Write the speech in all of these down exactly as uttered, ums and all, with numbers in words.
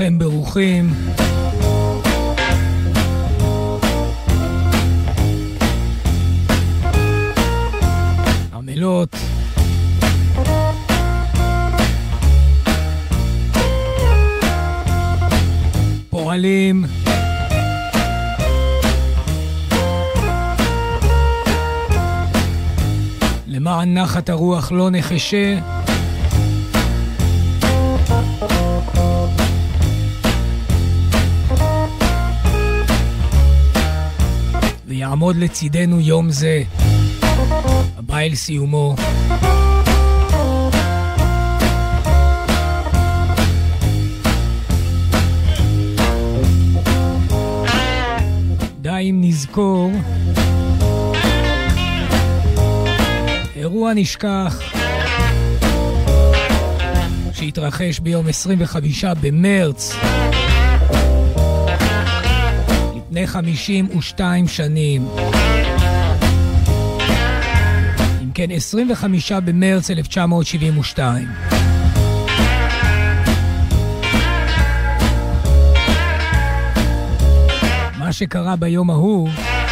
כולכם ברוכים. עמלות. פועלים. למען נחת הרוח לא נחשה. ויעמוד לצידנו יום זה, הבא אל סיומו. די אם נזכור אירוע נשכח שהתרחש ביום עשרים וחמישה במרץ לפני חמישים ושתיים שנים. אם כן, עשרים וחמישה במרץ אלף תשע מאות שבעים ושתיים. מה שקרה ביום ההוא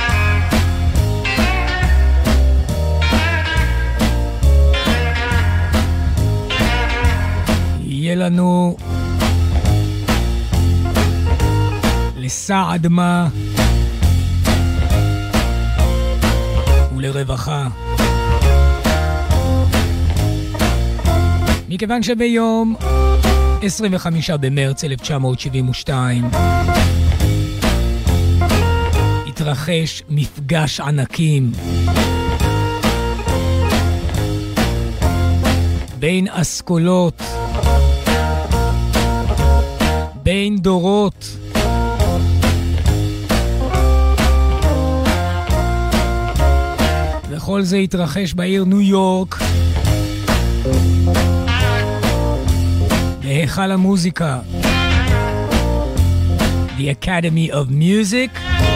יהיה לנו לסעד מה ולרווחה, מכיוון שביום עשרים וחמישה במרץ אלף תשע מאות שבעים ושתיים התרחש מפגש ענקים בין אסכולות, בין דורות, וכל זה התרחש בעיר ניו יורק, בהיכל המוזיקה, The Academy of Music.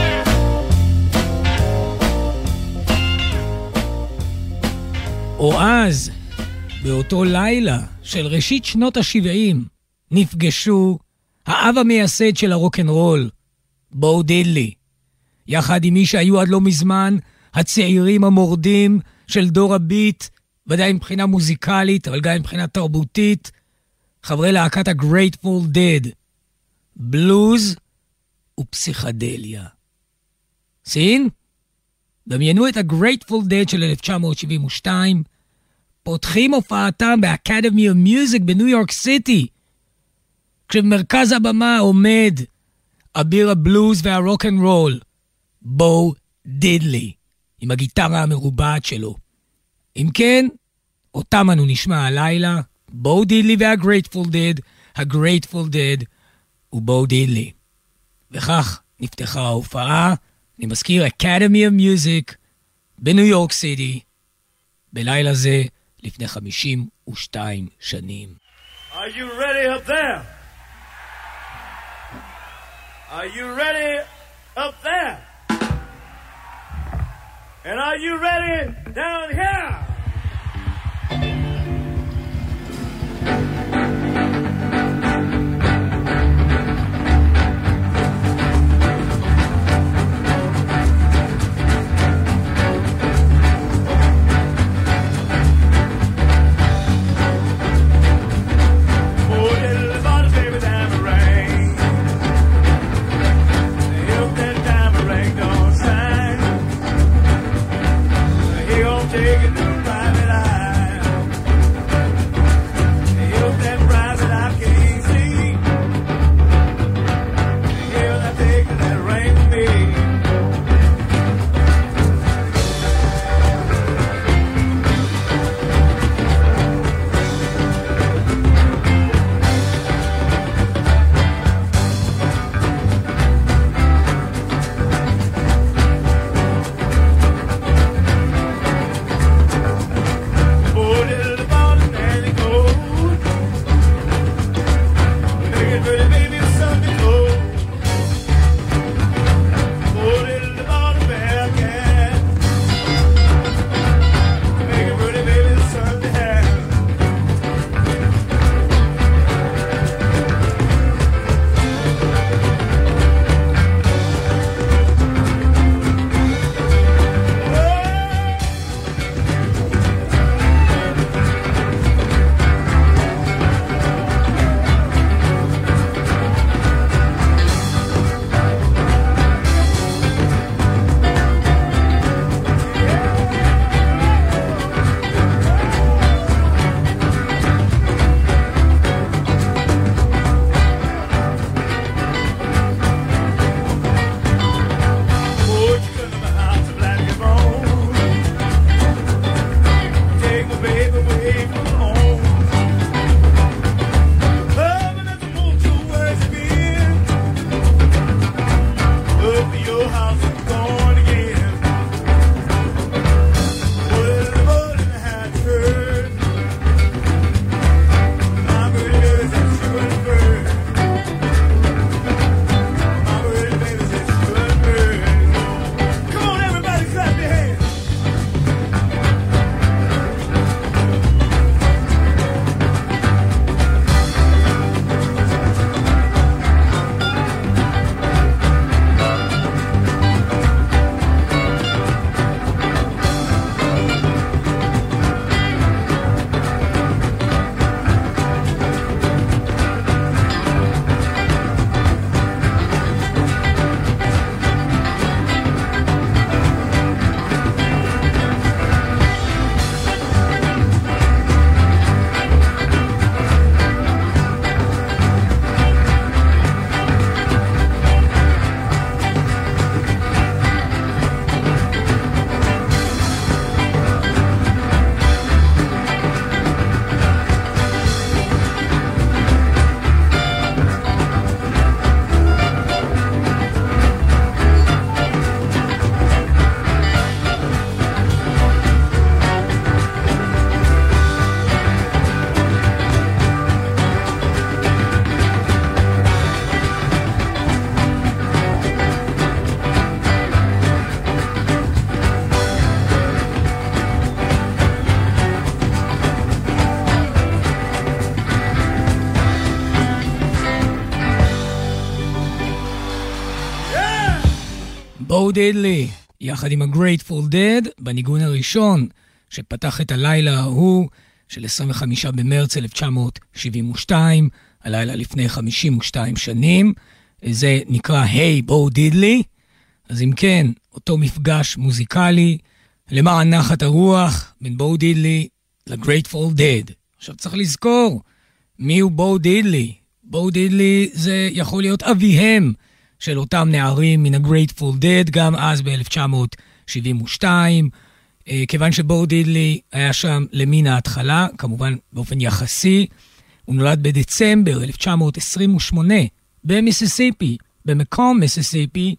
או אז, באותו לילה של ראשית שנות ה-שבעים, נפגשו האב המייסד של הרוק'נ'רול, בו דידלי, יחד עם מי שהיו עד לא מזמן הצעירים המורדים של דור הביט, ודאי מבחינה מוזיקלית, אבל גם מבחינה תרבותית, חברי להקת ה-Grateful Dead, בלוז ופסיכדליה. סין? דמיינו את ה-Grateful Dead של אלף תשע מאות שבעים ושתיים, פותחים הופעתם ב-Academy of Music בניו יורק סיטי, כשבמרכז הבמה עומד אביר הבלוז והרוק'נ'רול, בו דידלי, עם הגיטרה המרובעת שלו. אם כן, אותם אנו נשמע הלילה, בו דידלי וה-Grateful Dead, ה-Grateful Dead ובו דידלי. וכך נפתחה ההופעה, אני מזכיר, Academy of Music בניו יורק סיטי, בלילה זה לפני חמישים ושתיים שנים. Are you ready up there? Are you ready up there? And are you ready down here? Take it בו דידלי, יחד עם ה-Grateful Dead, בניגון הראשון שפתח את הלילה ההוא של עשרים וחמישה במרץ אלף תשע מאות שבעים ושתיים, הלילה לפני חמישים ושתיים שנים, זה נקרא היי בו דידלי. אז אם כן, אותו מפגש מוזיקלי למען נחת הרוח בין בו דידלי ל-Grateful Dead. עכשיו צריך לזכור, מי הוא בו דידלי? בו דידלי זה יכול להיות אביהם של אותם נערים מן ה-Grateful Dead, גם אז ב-אלף תשע מאות שבעים ושתיים, כיוון שבו דידלי היה שם למין ההתחלה, כמובן באופן יחסי. הוא נולד בדצמבר אלף תשע מאות עשרים ושמונה במיסיסיפי, במקום מיסיסיפי,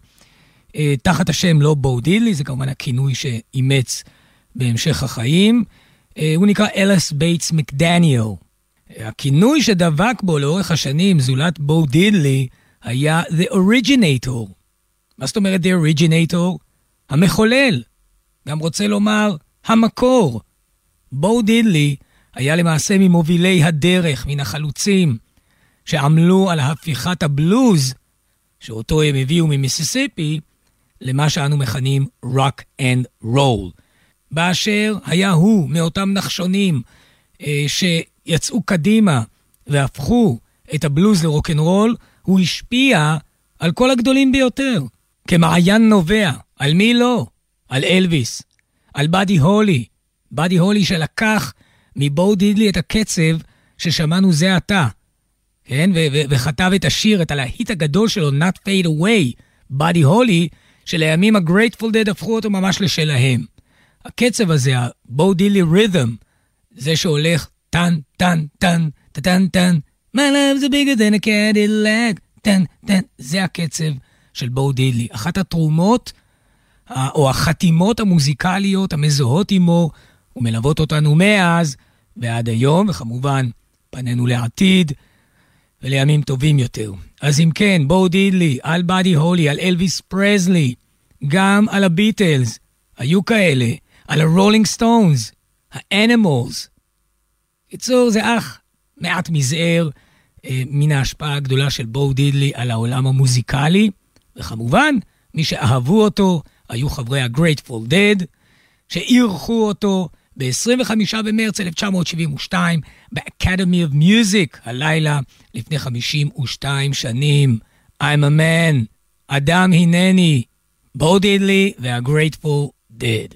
תחת השם לא בו דידלי, זה כמובן הכינוי שאימץ בהמשך החיים. הוא נקרא אלס בייטס מקדניאל. הכינוי שדבק בו לאורך השנים, זולת בו דידלי, היה The Originator. מה זאת אומרת The Originator? המחולל. גם רוצה לומר המקור. בו דידלי היה למעשה ממובילי הדרך, מן החלוצים, שעמלו על הפיכת הבלוז, שאותו הם הביאו ממיסיסיפי, למה שאנו מכנים rock and roll. באשר היה הוא מאותם נחשונים אה, שיצאו קדימה והפכו את הבלוז לרוק'נ'רול, הוא השפיע על כל הגדולים ביותר, כמעיין נובע. על מי לא? על אלוויס, על באדי הולי. באדי הולי שלקח מבו דידלי את הקצב ששמענו זה עתה, כן? ו- ו- וכתב את השיר, את הלהיט הגדול שלו, Not Fade Away, באדי הולי, שלימים ה-Grateful Dead הפכו אותו ממש לשלהם. הקצב הזה, הבו דידלי רית'ם, זה שהולך טן, טן, טן, טן, טן, My love's bigger than a Cadillac, טן, טן, זה הקצב של בו דידלי. אחת התרומות, או החתימות המוזיקליות המזוהות עמו, ומלוות אותנו מאז ועד היום, וכמובן פנינו לעתיד ולימים טובים יותר. אז אם כן, בו דידלי, על באדי הולי, על אלוויס פרזלי, גם על הביטלס, היו כאלה, על הרולינג סטונס, האנימלס. קיצור, זה אך מעט מזער אה, מן ההשפעה הגדולה של בו דידלי על העולם המוזיקלי, וכמובן, מי שאהבו אותו היו חברי ה-Grateful Dead, שאירחו אותו ב-עשרים וחמישה במרץ אלף תשע מאות שבעים ושתיים ב-Academy of Music, הלילה לפני חמישים ושתיים שנים. I'm a man, אדם הנני, בו דידלי וה-Grateful Dead.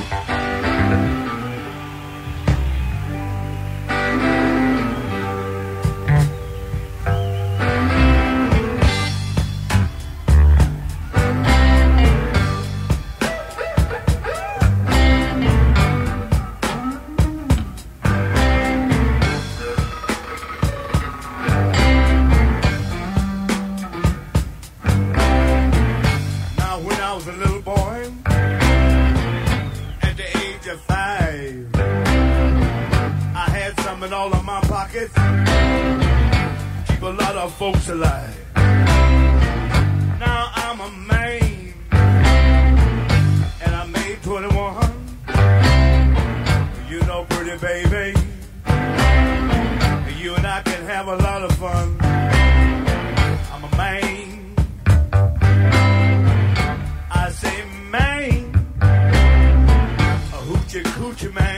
Keep a lot of folks alive. Now I'm a man, and I made twenty-one. You know, pretty baby, you and I can have a lot of fun. I'm a man, I say man, a hoochie coochie man.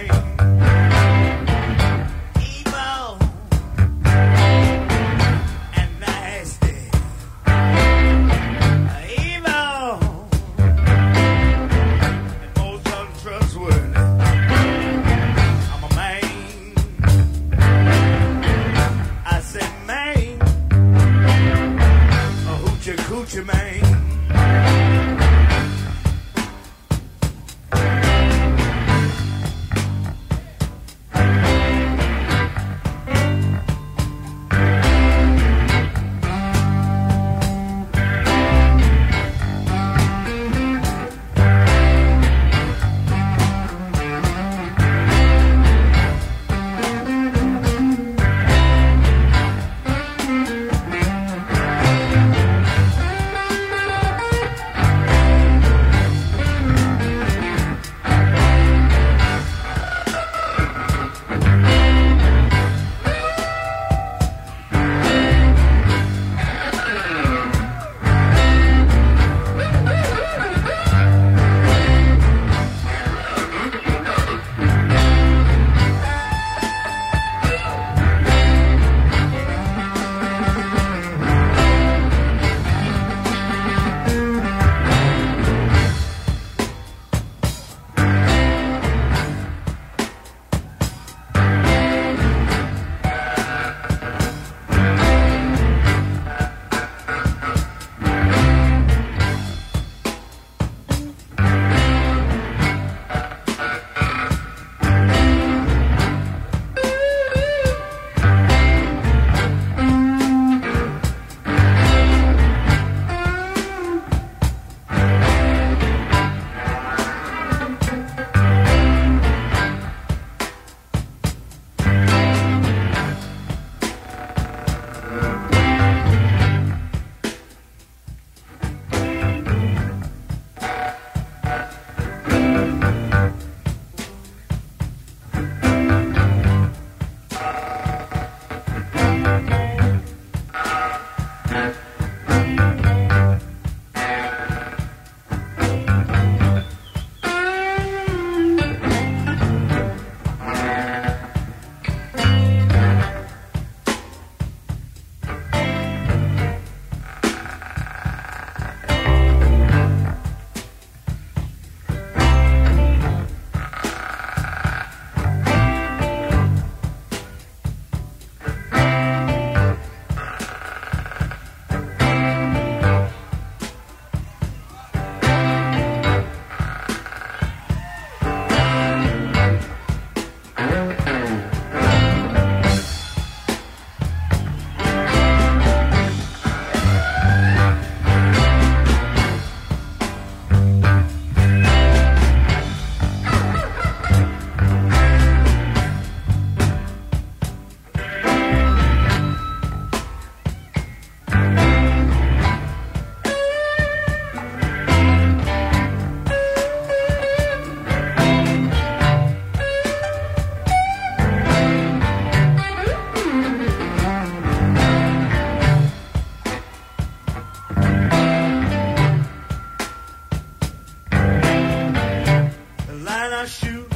shoot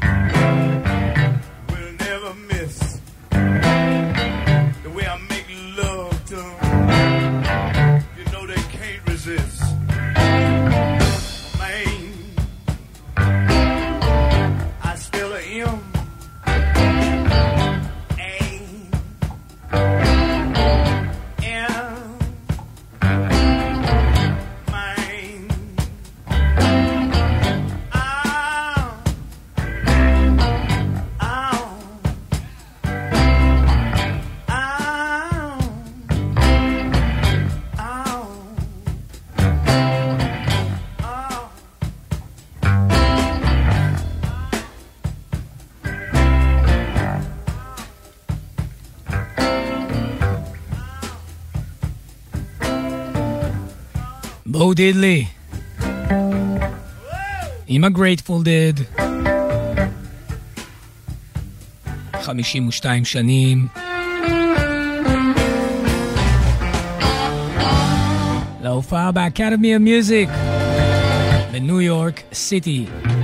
will never miss. The way I make love to them, you know they can't resist. Man, I spell a M. בו דידלי עם הגרייטפול דד, חמישים ושתיים שנים להופעה באקדמי המיוזיק בניו יורק סיטי.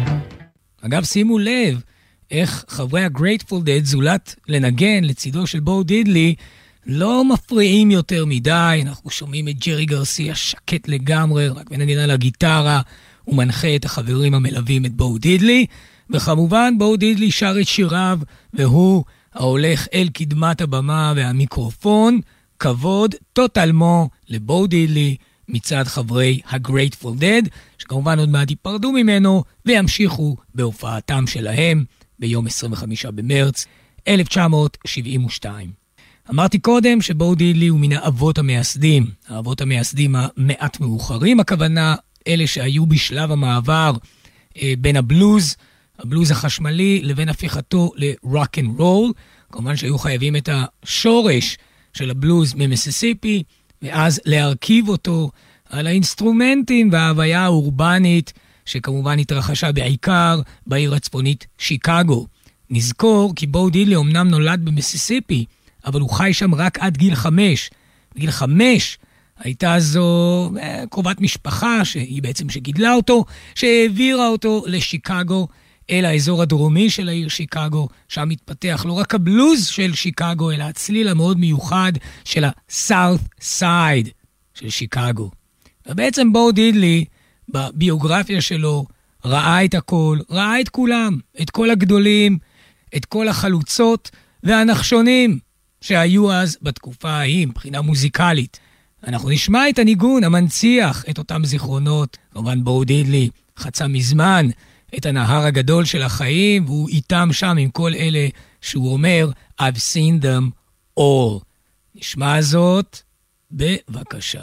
אגב, שימו לב איך חברי הגרייטפול דד, זולת לנגן לצידו של בו דידלי, לא מפריעים יותר מדי. אנחנו שומעים את ג'רי גרסיה שקט לגמרי, רק מנגן על הגיטרה, הוא מנחה את החברים המלווים את בו דידלי, וכמובן בו דידלי שר את שיריו, והוא ההולך אל קדמת הבמה והמיקרופון. כבוד טוטלמו לבו דידלי מצד חברי הגרייטפול דד, שכמובן עוד מעט ייפרדו ממנו וימשיכו בהופעתם שלהם ביום עשרים וחמישה במרץ אלף תשע מאות שבעים ושתיים. אמרתי קודם שבו דידלי הוא מן האבות המייסדים, האבות המייסדים המעט מאוחרים, הכוונה אלה שהיו בשלב המעבר אה, בין הבלוז, הבלוז החשמלי, לבין הפיכתו לרוק אנד רול. כמובן שהיו חייבים את השורש של הבלוז ממיסיסיפי, ואז להרכיב אותו על האינסטרומנטים וההוויה האורבנית, שכמובן התרחשה בעיקר בעיר הצפונית שיקגו. נזכור כי בו דידלי אמנם נולד במיסיסיפי, אבל הוא חי שם רק עד גיל חמש. בגיל חמש הייתה זו קרובת משפחה, שהיא בעצם שגידלה אותו, שהעבירה אותו לשיקגו, אל האזור הדרומי של העיר שיקגו, שם מתפתח לא רק הבלוז של שיקגו, אלא הצליל המאוד מיוחד של ה-South Side של שיקגו. ובעצם בו דידלי, בביוגרפיה שלו, ראה את הכל, ראה את כולם, את כל הגדולים, את כל החלוצות והנחשונים שהיו אז בתקופה ההיא מבחינה מוזיקלית. אנחנו נשמע את הניגון המנציח את אותם זיכרונות. כמובן בו דידלי חצה מזמן את הנהר הגדול של החיים, והוא איתם שם עם כל אלה שהוא אומר I've seen them all. נשמע זאת בבקשה.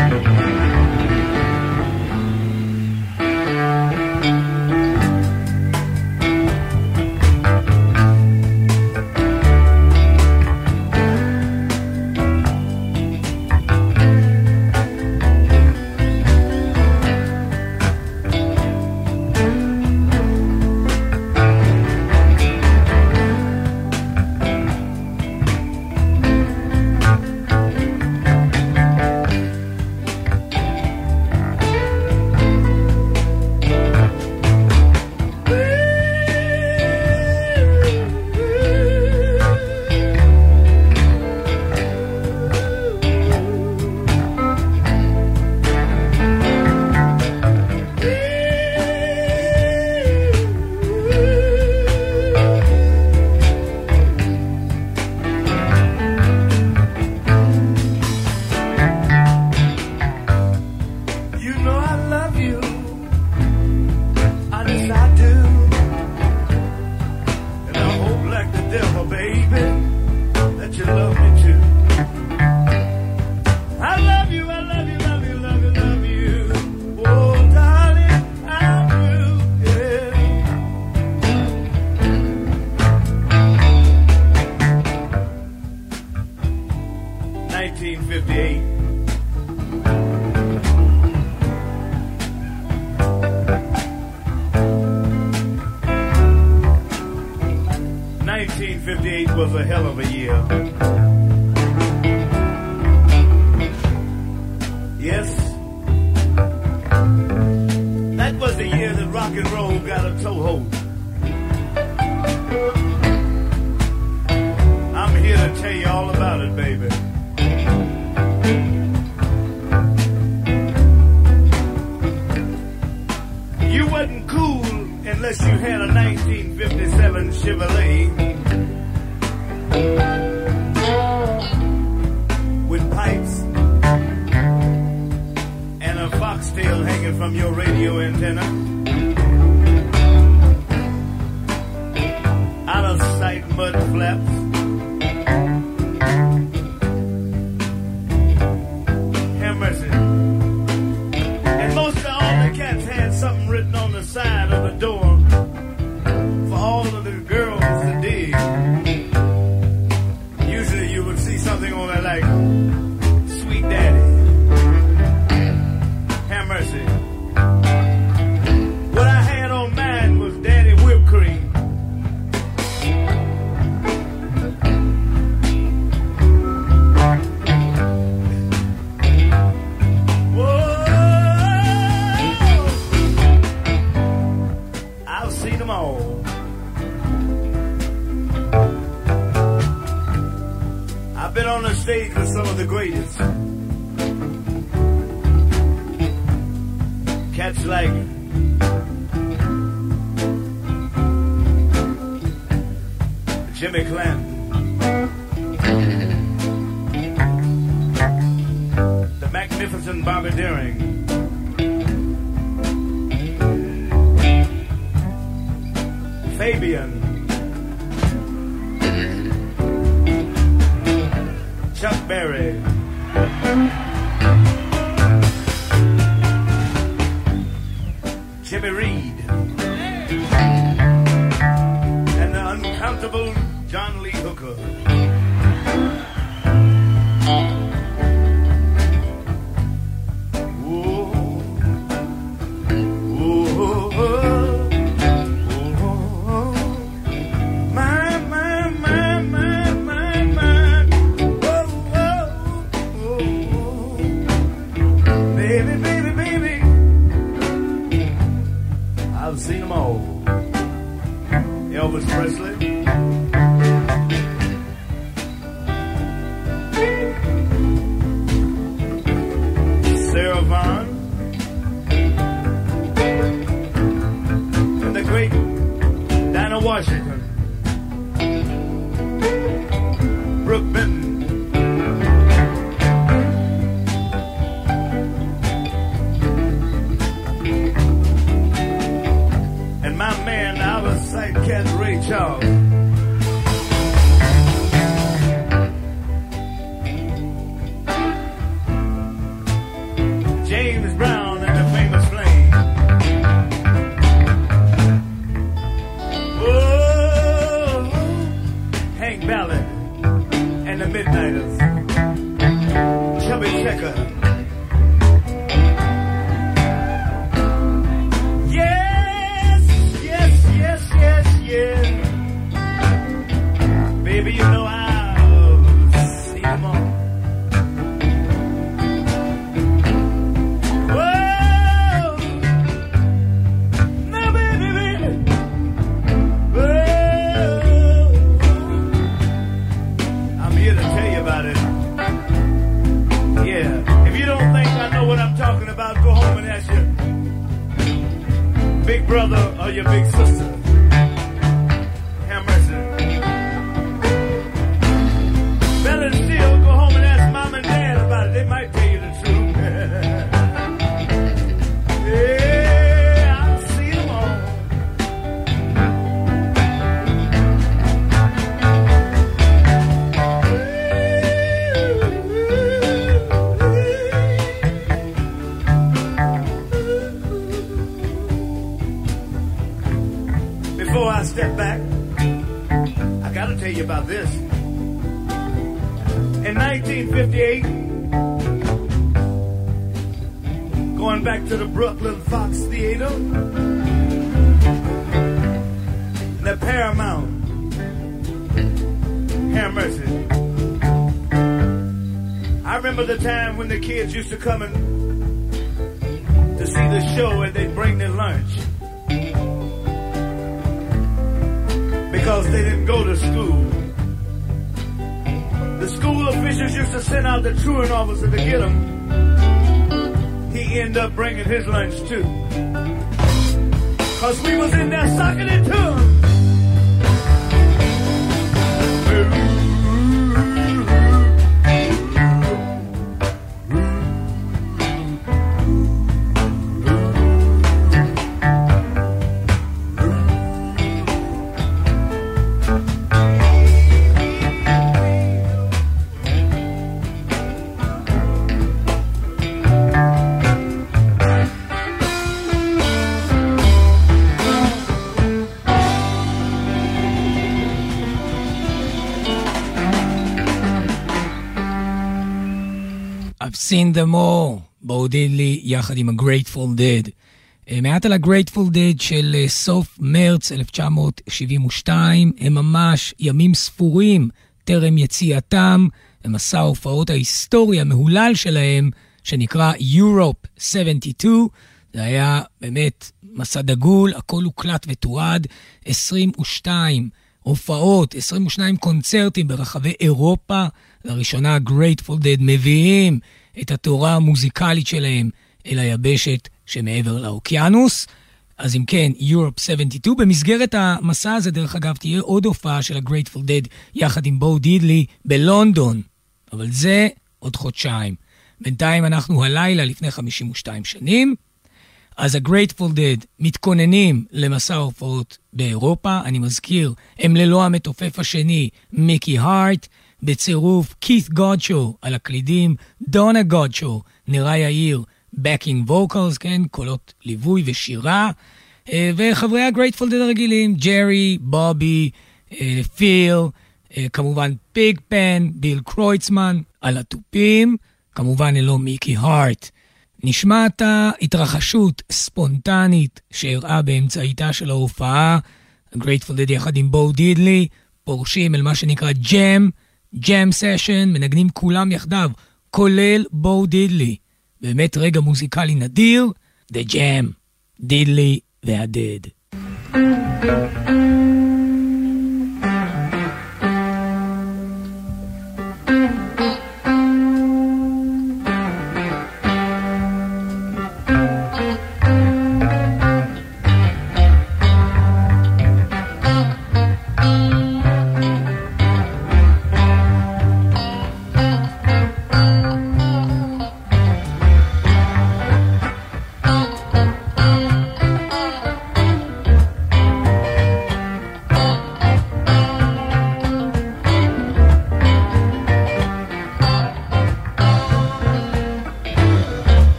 nineteen fifty-eight was a hell of a year. Yes, that was the year that rock and roll got a toehold. to tell you all about it, baby. You wasn't cool unless you had a nineteen fifty-seven Chevrolet with pipes and a foxtail hanging from your radio antenna. Out of sight mud flaps. Have mercy. And most of all the cats had something written on the side of the door for all of the girls to dig. Usually you would see something on there like, Sweet Daddy. Have mercy. What I had on mine was Daddy Whipped Cream. On the stage with some of the greatest. Cats like Jimmy Clanton, the magnificent Bobby Daring, Fabian, Chuck Berry, Jimmy Reed, and the uncountable John Lee Hooker. Whoa, whoa, whoa. I've seen them all. Elvis Presley, Sarah Vaughan, and the great Dinah Washington, Brooke Benton, my man, out of sight cat Ray Charles. James Brown and the famous Flame. Oh, Hank Ballard and the Midnighters. Chubby Checker. Yeah, baby, you know I've seen them all. Whoa, no, baby, baby. Whoa, I'm here to tell you about it. Yeah, if you don't think I know what I'm talking about, go home and ask your big brother or your big sister. Better still, go home and ask mom and dad about it. They might tell you the truth. Yeah, I've seen them all. Before I step back, I gotta tell you about this. In nineteen fifty-eight, going back to the Brooklyn Fox Theater, the Paramount, have mercy. I remember the time when the kids used to come in to see the show and they'd bring their lunch because they didn't go to school. the school officials used to send out the truant officer to get him. He ended up bringing his lunch too. Cause we was in there sucking it to him. I've seen them all, בו דידלי יחד עם ה-Grateful Dead. מעט על ה-Grateful Dead של סוף מרץ אלף תשע מאות שבעים ושתיים, הם ממש ימים ספורים טרם יציאתם, במסע ההופעות ההיסטורי המהולל שלהם, שנקרא Europe שבעים ושתיים, זה היה באמת מסע דגול, הכל הוקלט ותועד, עשרים ושתיים הופעות, עשרים ושניים קונצרטים ברחבי אירופה, לראשונה ה-Grateful Dead מביאים את התורה המוזיקלית שלהם אל היבשת שמעבר לאוקיינוס. אז אם כן, Europe שבעים ושתיים, במסגרת המסע הזה דרך אגב תהיה עוד הופעה של ה-Grateful Dead יחד עם בו דידלי בלונדון, אבל זה עוד חודשיים. בינתיים אנחנו הלילה לפני חמישים ושתיים שנים, אז ה-Grateful Dead מתכוננים למסע ההופעות באירופה, אני מזכיר, הם ללא המתופף השני, מיקי הארט, בצירוף כית גודשו על הקלידים, דונה גודשו, נראה יאיר, backing vocals, כן, קולות ליווי ושירה, וחברי ה-Grateful Dead הרגילים, ג'רי, בובי, פיל, כמובן פיג פן, ביל קרויצמן, על הטופים, כמובן ללא מיקי הארט. נשמעת התרחשות ספונטנית שהראה באמצעיתה של ההופעה, ה-Grateful Dead יחד עם בו דידלי, פורשים אל מה שנקרא ג'ם, ג'ם סשן, מנגנים כולם יחדיו, כולל בו דידלי. באמת רגע מוזיקלי נדיר, The Jam, דידלי והדד.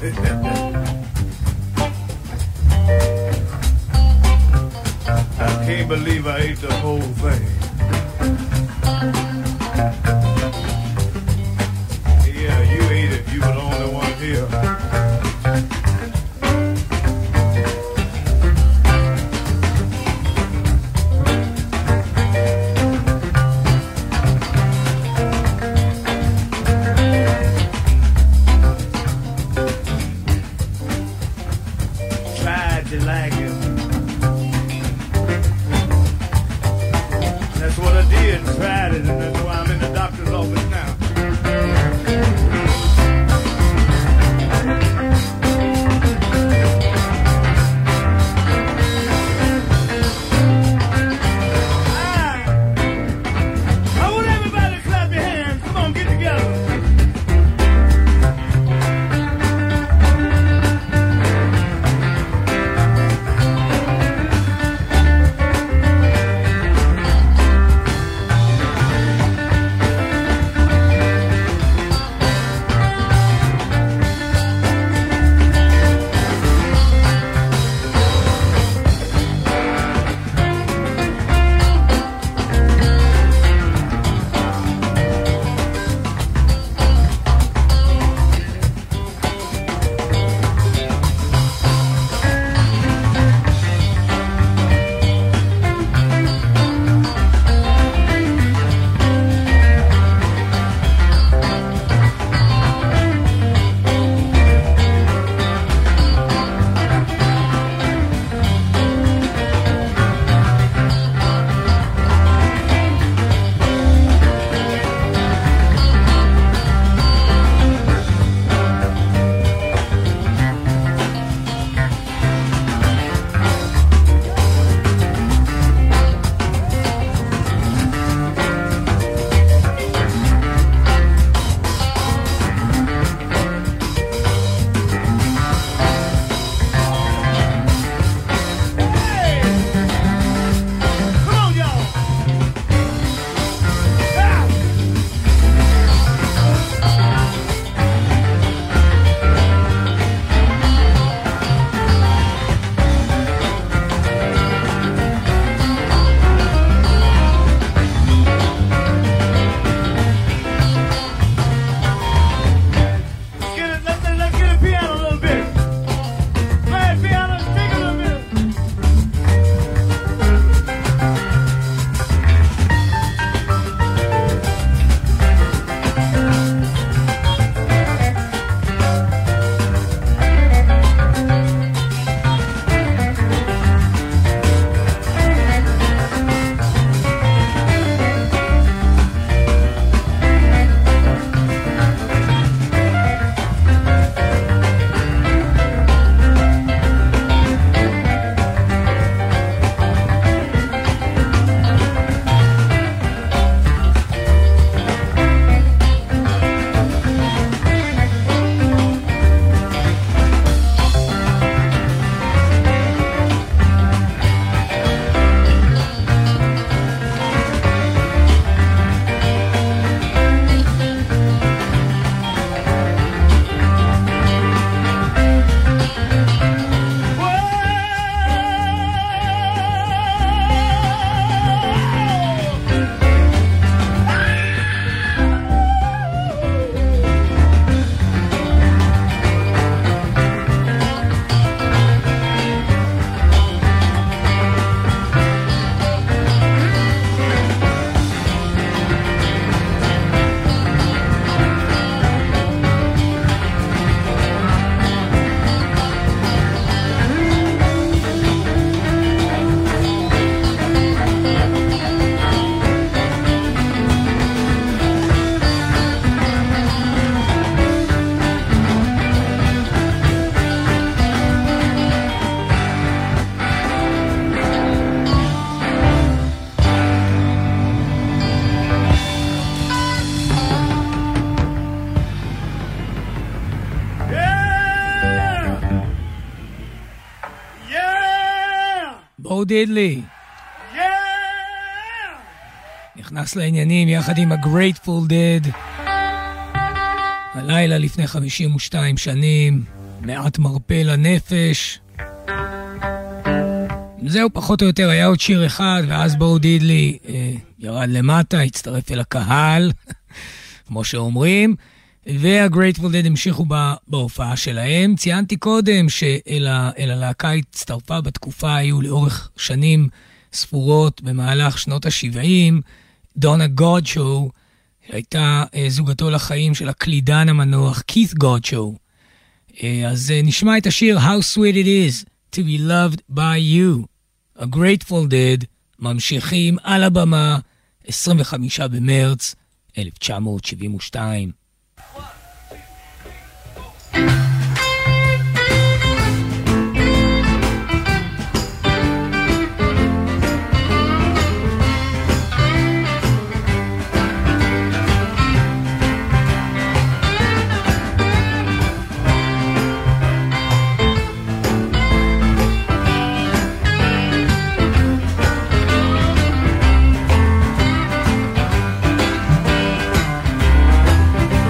I can't believe I ate the whole thing. Yeah, you ate it. You were the only one here. Tried to like it. That's what I did, tried it, and that's why I'm in the doctor's office now. I want everybody to clap your hands. Come on, get together. בו דידלי. נכנס לעניינים יחד עם ה-Grateful Dead. הלילה לפני חמישים ושתיים שנים, מעט מרפא לנפש. זהו פחות או יותר, היה עוד שיר אחד, ואז בו דידלי אה, ירד למטה, הצטרף אל הקהל, כמו שאומרים, והגרייטפול דד המשיכו בה, בהופעה שלהם. ציינתי קודם שאל הלהקה הצטרפה בתקופה היו לאורך שנים ספורות במהלך שנות ה-שבעים, דונה גודשו, שהייתה אה, זוגתו לחיים של הקלידן המנוח, כית גודשו. אה, אז אה, נשמע את השיר How Sweet It Is to be Loved by You. הגרייטפול דד ממשיכים על הבמה עשרים וחמישה במרץ אלף תשע מאות שבעים ושתיים. Thank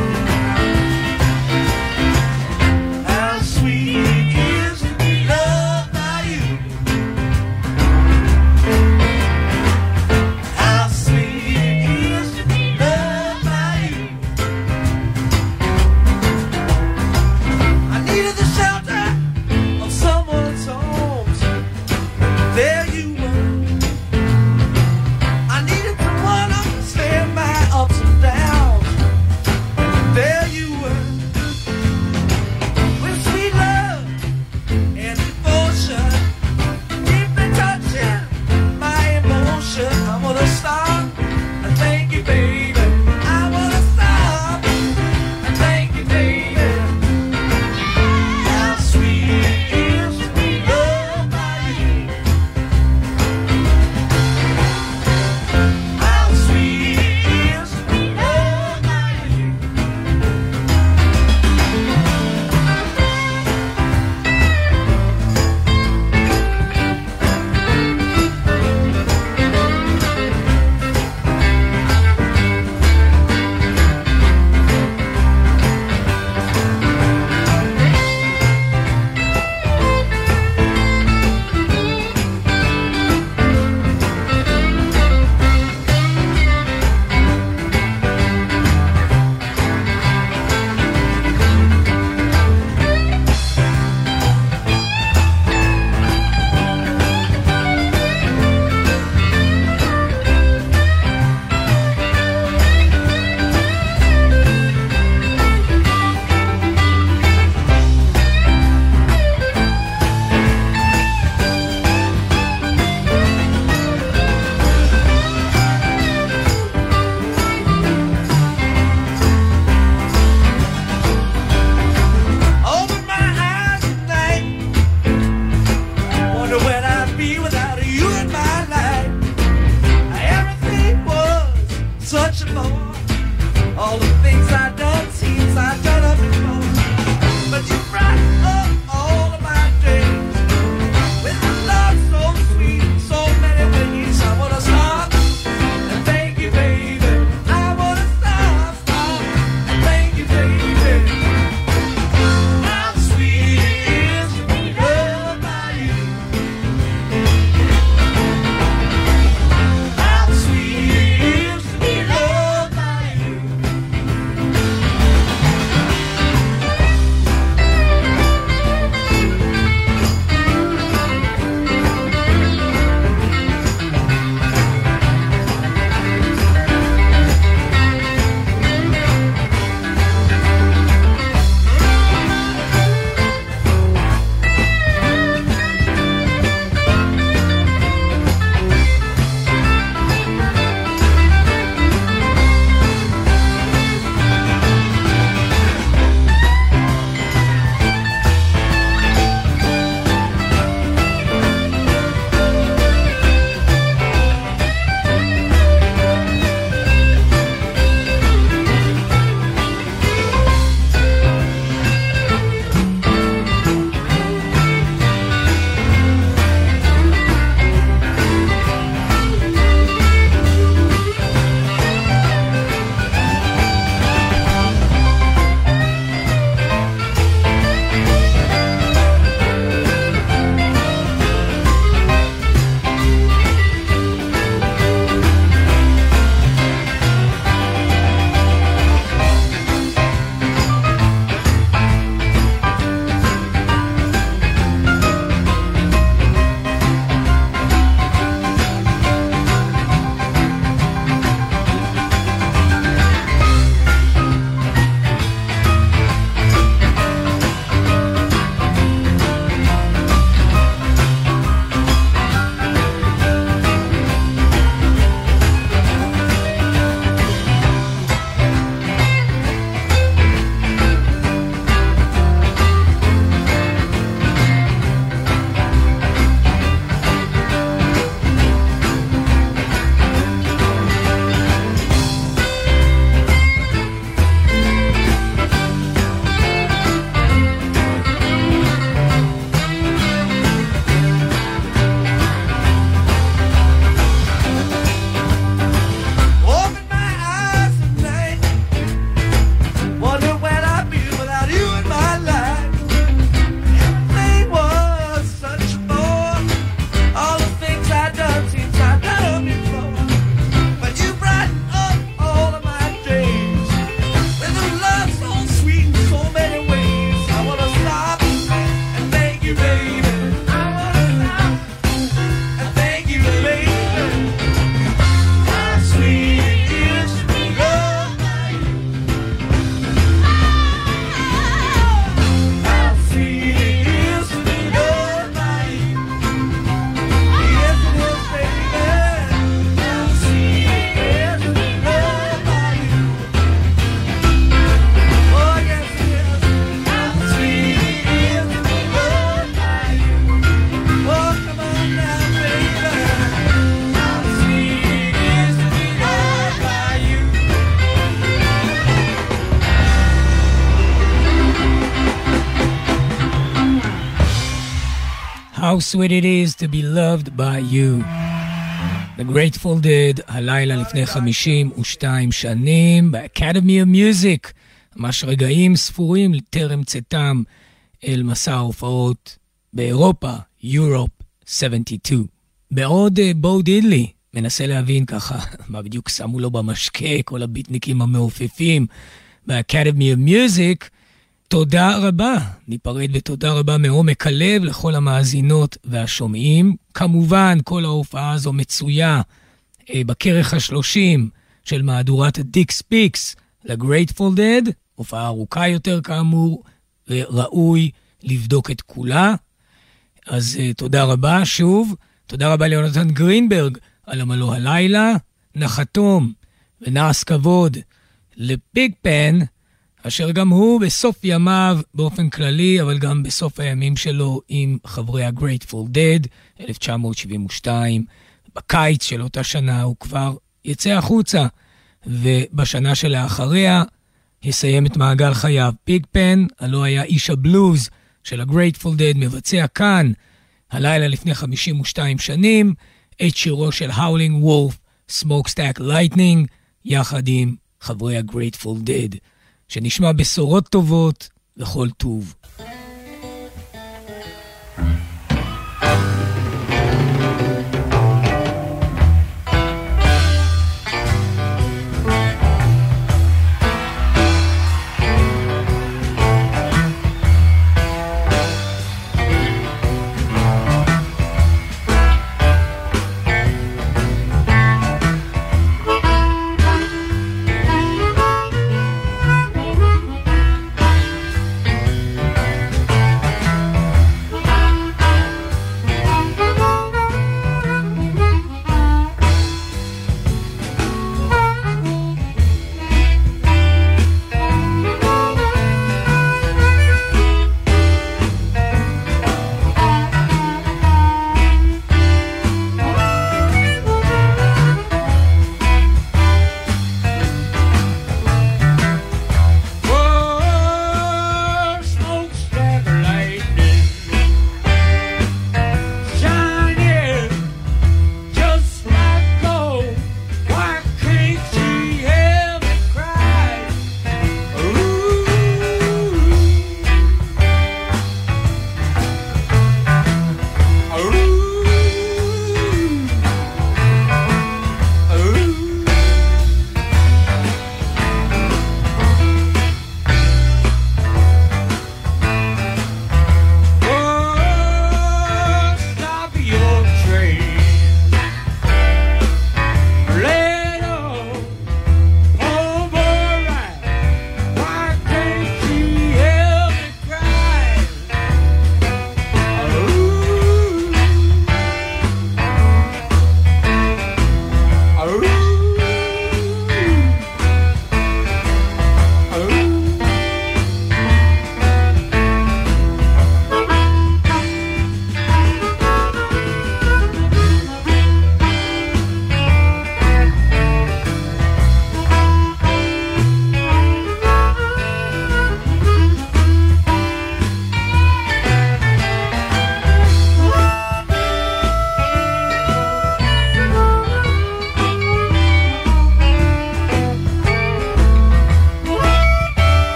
How sweet it is to be loved by you. The Grateful Dead, הלילה לפני חמישים ושתיים שנים, ב-Academy of Music, ממש רגעים ספורים טרם צאתם אל מסע ההופעות באירופה, Europe שבעים ושתיים. בעוד בו דידלי מנסה להבין ככה, מה בדיוק שמו לו במשקה, כל הביטניקים המעופפים, ב-Academy of Music, תודה רבה, ניפרד בתודה רבה מעומק הלב לכל המאזינות והשומעים. כמובן, כל ההופעה הזו מצויה אה, בכרך השלושים של מהדורת דיק ספיקס ל-Grateful Dead, הופעה ארוכה יותר כאמור, וראוי לבדוק את כולה. אז אה, תודה רבה שוב, תודה רבה ליונתן גרינברג על עמלו הלילה, נחתום ונעש כבוד לביג פן, אשר גם הוא בסוף ימיו באופן כללי, אבל גם בסוף הימים שלו עם חברי ה-Grateful Dead, אלף תשע מאות שבעים ושתיים, בקיץ של אותה שנה הוא כבר יצא החוצה, ובשנה שלאחריה יסיים את מעגל חייו. ביג פן, הלא היה איש הבלוז של ה-Grateful Dead, מבצע כאן, הלילה לפני חמישים ושתיים שנים, את שירו של Howling Wolf, Smokestack Lightning, יחד עם חברי ה-Grateful Dead. שנשמע בשורות טובות וכל טוב.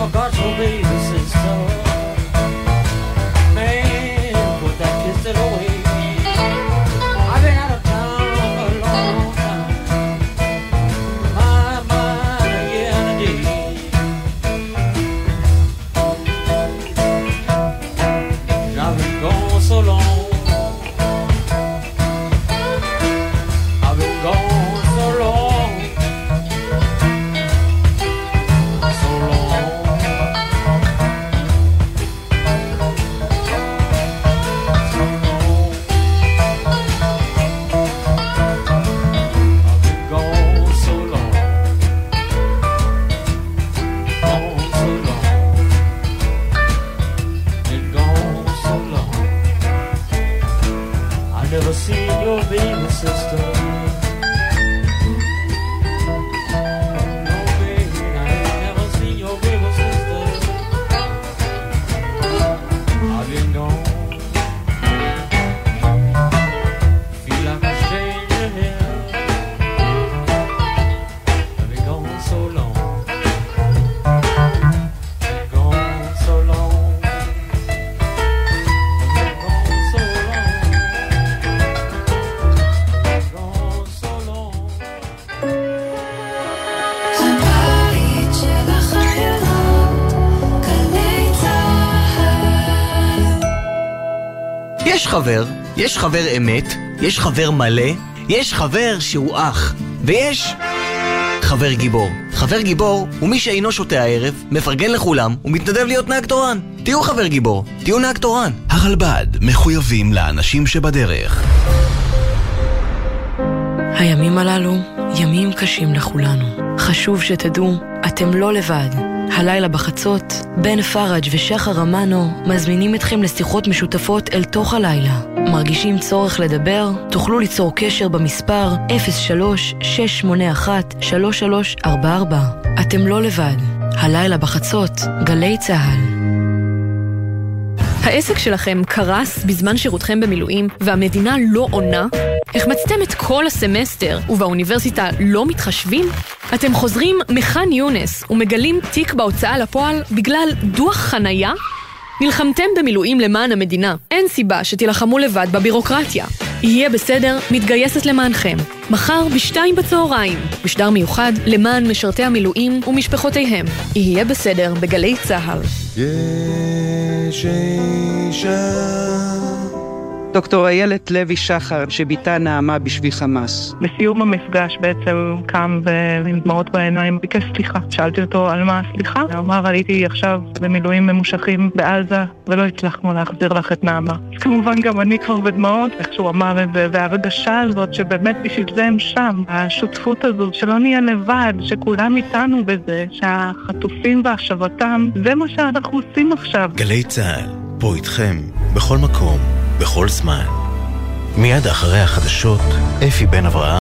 Mama got your baby sister. Man, put that pistol away. I've been out of town for a long time. My, my, yeah, and a day. I've been gone so long. I've been gone so long. So long. So long. I've been gone so long. Gone so long. Been gone so long. I've never seen your baby sister. No, baby, I ain't never seen your baby sister. I've been gone. Feel like a stranger here. I've been gone so long. Been gone so long. Been gone so long. Been gone so long. הבית של החיילות, גלי צהל. יש חבר, יש חבר אמת, יש חבר מלא, יש חבר שהוא אח, ויש חבר גיבור. חבר גיבור הוא מי שאינו שותה הערב, מפרגן לכולם ומתנדב להיות נהג תורן. תהיו חבר גיבור, תהיו נהג תורן. הרלב"ד מחויבים לאנשים שבדרך. הימים הללו ימים קשים לכולנו. חשוב שתדעו, אתם לא לבד. הלילה בחצות, בן פרג' ושחר אמנו מזמינים אתכם לשיחות משותפות אל תוך הלילה. מרגישים צורך לדבר? תוכלו ליצור קשר במספר אפס שלוש שש שמונה אחת שלוש שלוש ארבע ארבע. אתם לא לבד. הלילה בחצות, גלי צהל. העסק שלכם קרס בזמן שירותכם במילואים והמדינה לא עונה? החמצתם את כל הסמסטר ובאוניברסיטה לא מתחשבים? אתם חוזרים מחן יונס ומגלים תיק בהוצאה לפועל בגלל דוח חנייה? נלחמתם במילואים למען המדינה. אין סיבה שתילחמו לבד בבירוקרטיה. יהיה בסדר, מתגייסת למענכם. מחר בשתיים בצהריים, בשדר מיוחד למען משרתי המילואים ומשפחותיהם. יהיה בסדר בגלי צהל. יש אישה דוקטור איילת לוי שחר, שביתה נעמה בשבי חמאס. בסיום המפגש בעצם קם ועם דמעות בעיניים ביקש סליחה. שאלתי אותו על מה סליחה? הוא אמר, הייתי עכשיו במילואים ממושכים בעזה ולא הצלחנו להחזיר לך את נעמה. אז כמובן גם אני כבר בדמעות, איך שהוא אמר את זה, והרגשה הזאת שבאמת בשביל זה הם שם. השותפות הזו, שלא נהיה לבד, שכולם איתנו בזה, שהחטופים והשבתם, זה מה שאנחנו עושים עכשיו. גלי צהל, פה איתכם, בכל מקום, בכל זמן. מיד אחרי החדשות, אפי בן אברהם.